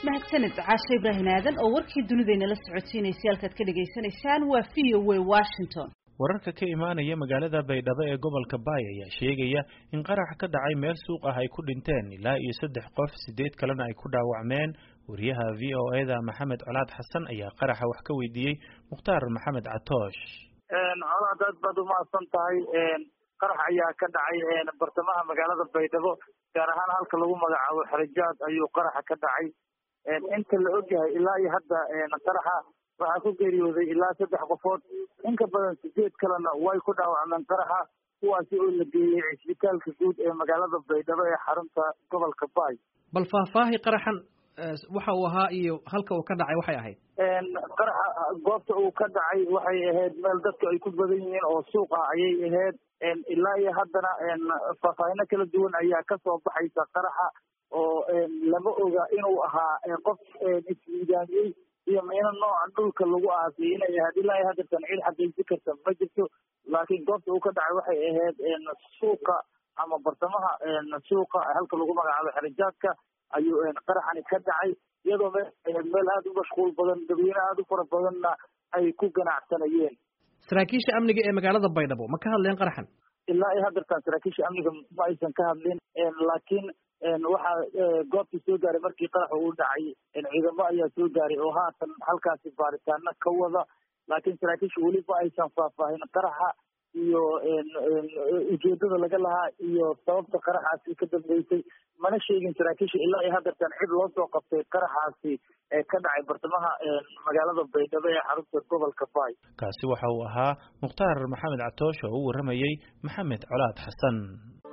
mahadsanid caashe ibraahim aadan oo warkii dunidayna la socodsiinaysay halkaad ka dhagaysanaysaan waa VOA Washington. wararka ka imaanaya magaalada Baydhabo ee gobolka Baay ayaa sheegaya in qarax ka dhacay meel suuq ah ay ku dhinteen ilaa iyo 3 qof 8 kalena ay ku dhaawacmeen. wariyaha VOA-da Maxamed Colaad Xasan ayaa qaraxa wax ka weydiiyay Mukhtaar Maxamed Catoosh. colaad aad baad u mahadsan tahay. qarax ayaa ka dhacay bartamaha magaalada Baydhabo gaar ahaan halka lagu magacaabo Xarijaad ayuu qaraxa ka dhacay. inta la ogyahay ilaa iyo hadda qaraxa waxaa ku geeriyooday ilaa 3 qofood, in ka badan 8 kalena way ku dhaawacmeen qaraxa, kuwaasi oo la geeyay isbitaalka guud ee magaalada Baydhabo ee xarunta gobolka Baay. bal faahfaahi qaraxan waxa uu ahaa iyo halka uu ka dhacay waxay ahayd. qaraxa goobta uu ka dhacay waxay ahayd meel dadku ay ku badan yihiin oo suuqa ayay ahayd. ilaa iyo haddana faahfaahino kala duwan ayaa ka soo baxaysa qaraxa oo lama oga inuu ahaa qof ismiidaamiyey iyo meelo nooca dhulka lagu aasay inay ahayd. ilaa iyo hadda cid xaqiijin karta ma jirto, laakiin goobta uu ka dhacay waxay ahayd suuqa ama bartamaha suuqa halka lagu magacaabo Xarijaadka ayuu qaraxani ka dhacay, iyadoo meel aad u mashquul badan, dadweyne aad u fara badanna ay ku ganacsanayeen. saraakiisha amniga ee magaalada Baydhabo ma ka hadleen qaraxan? ilaa iyo hadda saraakiisha amniga ma aysan ka hadlin, laakiin waxaa goobtii soo gaaray markii qaraxa uu dhacay ciidamo ayaa soo gaaray oo haatan halkaasi baaritaano ka wada, laakiin saraakiisha weli ma aysan faahfaahin qaraxa iyo ujeedada laga lahaa iyo sababta qaraxaasi ka dambeysay. mana sheegin saraakiisha ilaa iyo hadda cid loo soo qabtay qaraxaasi ka dhacay bartamaha magaalada Baydhabo ee xarunta gobolka Baay. kaasi waxa uu ahaa Mukhtaar Maxamed Catoosh oo u waramayay Maxamed Colaad Xasan.